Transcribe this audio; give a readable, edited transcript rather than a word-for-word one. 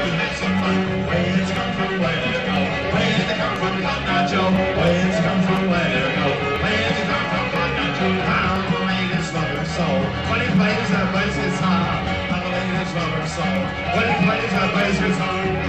we had some fun. Where's it come from? Where'd it go? Where's it come from? Cotton Joe. Where's it come from? Where'd it go? Where's it come from? Cotton Joe. How the ladies love her so. When he plays that bass guitar, how the ladies love her so. When he plays that bass guitar.